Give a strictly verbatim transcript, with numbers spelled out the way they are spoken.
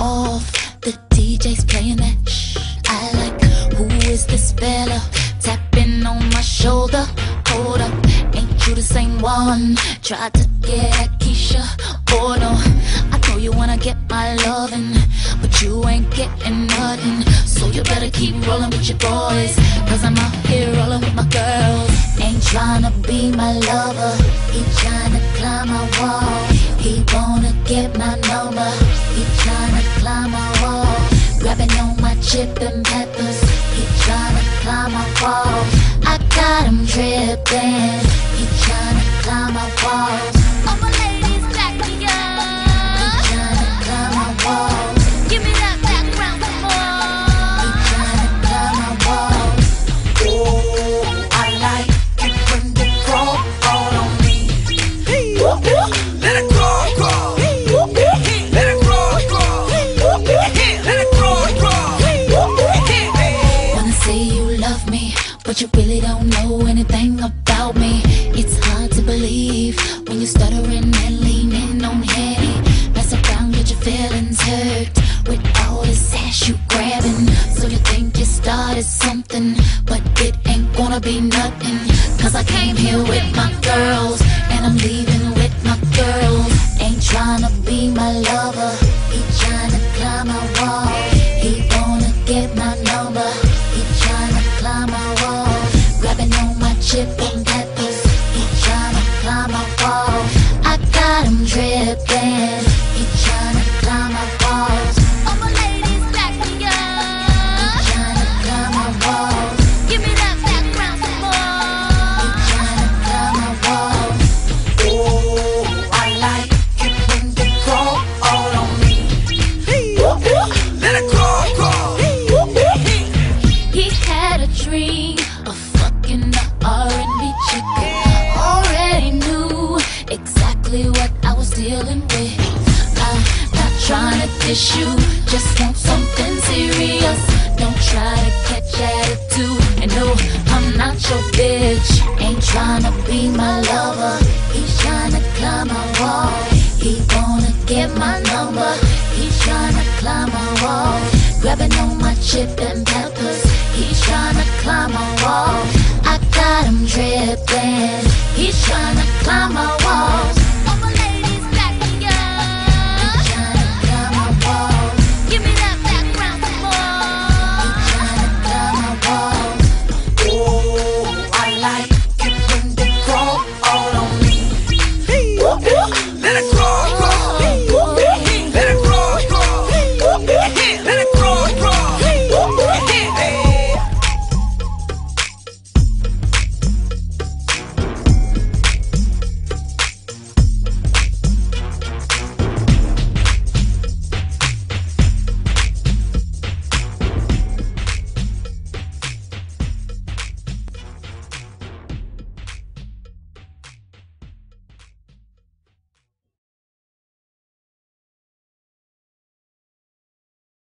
off, the D J's playing that shh. I like, who is this fella tapping on my shoulder? Hold up, ain't you the same one? Tried to get at Keisha, oh no. I know you wanna get my lovin', but you ain't getting nothing. So you better keep rollin' with your boys, cause I'm out here rollin' with my girls. Ain't tryna be my lover, he tryna climb my wall. He wanna get my number, he tryna climb my wall. Grabbing on my chip and peppers, he tryna climb my wall. I got him drippin', he tryna climb my walls. All my ladies back me up, he tryna climb my walls. Give me that background some more, he tryna climb my walls. Oh, I like it when you crawl all on me. Let it crawl, crawl. Let it crawl, crawl. Let it crawl, crawl. Wanna say you love me, but you really don't know anything about me. It's hard to believe when you're stuttering and leaning on Henny. Mess around, get your feelings hurt with all this ass you grabbing. So you think you started something, but it ain't gonna be nothing. Cause I came here with my girls, and I'm leaving with my girls. Ain't tryna be my lover, he tryna climb my wall. He wanna get my number, he tryna climb my wall. Grabbing on my chip and peppers, he tryna climb my wall. I got him drippin', he tryna climb my walls. All my ladies back me up, he tryna climb my walls. Give me that background some more, he tryna climb my walls. Oh, I like it when you crawl all on me. Let it crawl, crawl. He had a dream of fucking the R and B chick. Already knew exactly what I was dealing with. I'm not trying to dish you, just want something serious. Don't try to catch attitude, and no, I'm not your bitch. Ain't trying to be my lover, he's trying to climb my wall. He wanna get my number, he's trying to climb my wall. Grabbing on my chip and peppers, he's trying to climb my wall. I got him drippin', he's trying to climb my walls.